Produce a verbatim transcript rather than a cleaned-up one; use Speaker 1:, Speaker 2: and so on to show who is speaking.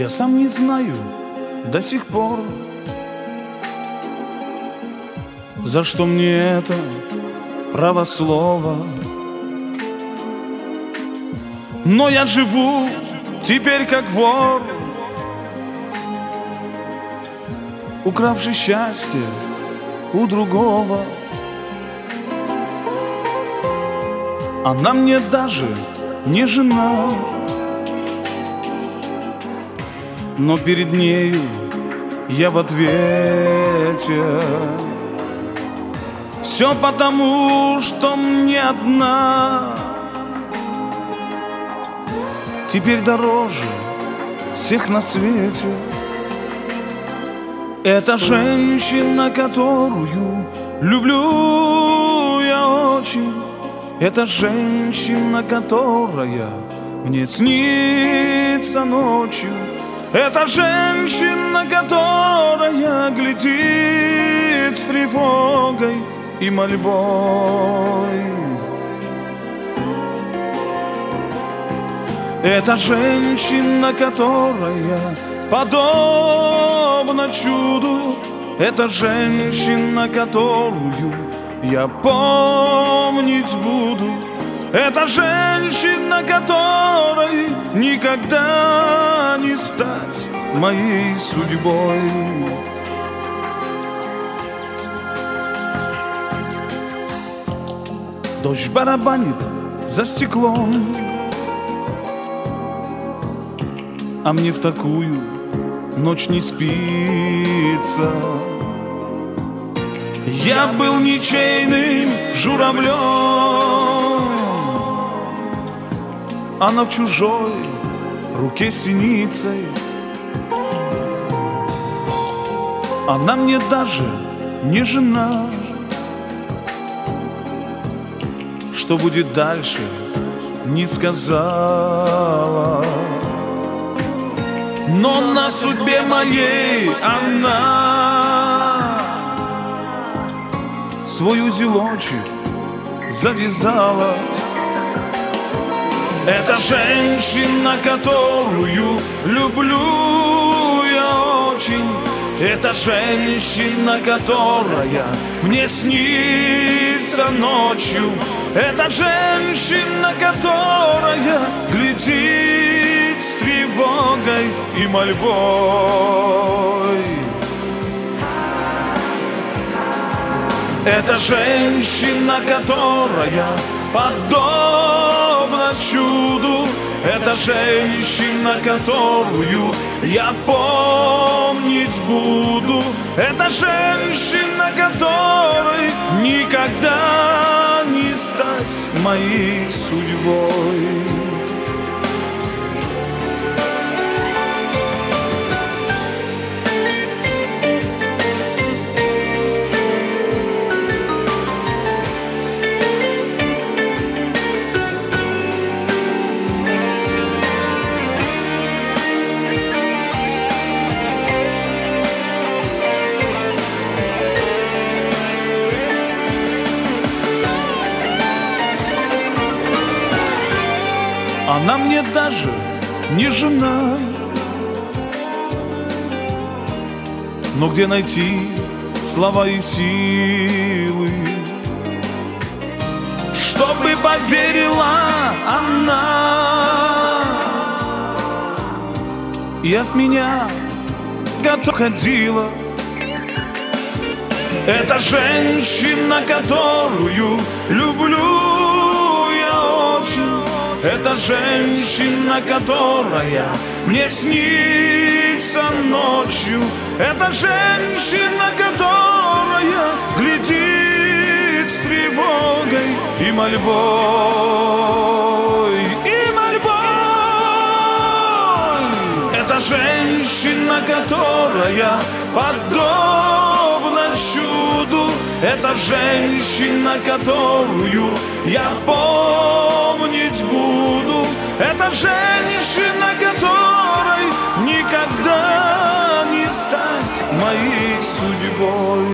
Speaker 1: Я сам не знаю до сих пор, за что мне это право слова. Но я живу теперь как вор, укравший счастье у другого. Она мне даже не жена, но перед нею я в ответе. Все потому, что мне одна теперь дороже всех на свете. Это женщина, которую люблю я очень. Это женщина, которая мне снится ночью. Это женщина, которая глядит с тревогой и мольбой. Это женщина, которая подобна чуду. Это женщина, которую я помнить буду. Это женщина, которой никогда не стать моей судьбой. Дождь барабанит за стеклом, а мне в такую ночь не спится. Я был ничейным журавлем, она в чужой руке синицей. Она мне даже не жена. Что будет дальше, не сказала. Но на судьбе моей она свой узелочек завязала. Это женщина, которую люблю я очень. Это женщина, которая мне снится ночью. Это женщина, которая глядит с тревогой и мольбой. Это женщина, которая подобна чуду. Это женщина, которую я помнить буду. Это женщина, которой никогда не стать моей судьбой. Она мне даже не жена. Но где найти слова и силы, чтобы поверила она и от меня готов ходила. Это женщина, которую люблю я очень. Это женщина, которая мне снится ночью. Это женщина, которая глядит с тревогой и мольбой, и мольбой. Это женщина, которая подобна чуду. Это женщина, которую я помнить буду. Это женщина, которой никогда не стать моей судьбой.